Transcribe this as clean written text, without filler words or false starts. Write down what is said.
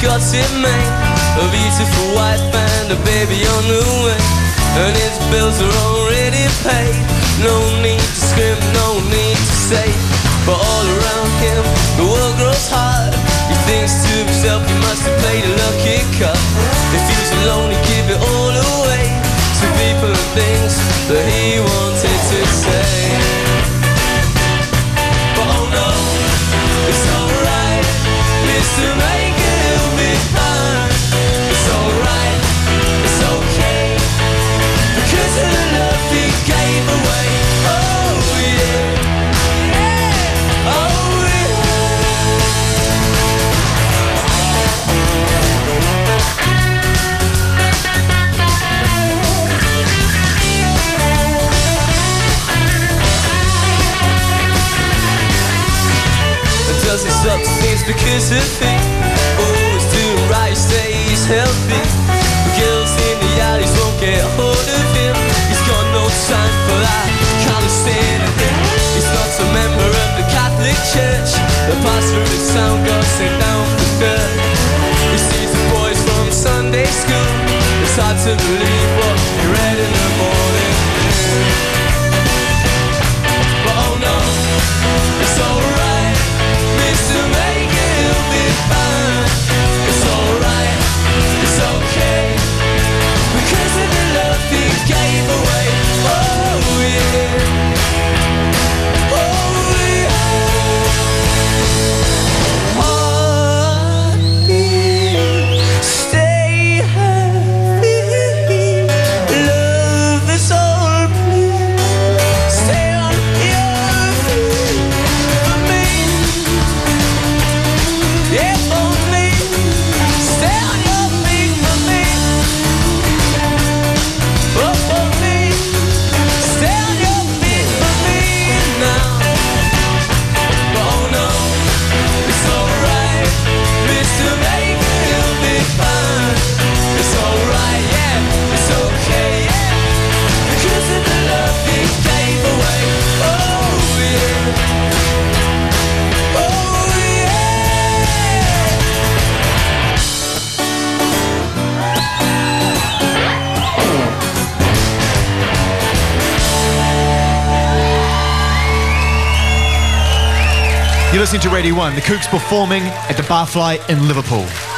got it made. A beautiful wife and a baby on the way, and his bills are already paid. No need to scream, no need to say, but all around him the world grows hard. He thinks to himself he must have played a lucky cut. He feels alone, he give it all away to people and things that he wanted to say. But oh no, it's alright, Mr. Maker, he'll be fine. It's alright, it's okay, because of the love he gave away. Oh yeah, yeah, oh does he stop to think because of him? Always doing right, stays healthy. The girls in the alleys won't get hold of him. He's got no time for that kind of sin. He's not a member of the Catholic Church. The pastor of his town got sent down for dirt. He sees the boys from Sunday school. It's hard to believe what he read in the morning. But oh no, it's alright, Mr. Maker, he'll be fine. It's alright, it's okay, because of the love he gave away. Oh yeah, oh yeah. Heartbeat, stay happy. Love is all, please. Stay on your feet for me. Yeah, for me. Stay on your feet for me. Oh, for me. Stay on your feet for me now. Oh no, it's alright, Mr. Maker, he'll be fine. It's alright, yeah, it's okay, yeah, because of the love he gave away. Oh yeah, oh yeah. You're listening to Radio 1, the Kooks performing at the Barfly in Liverpool.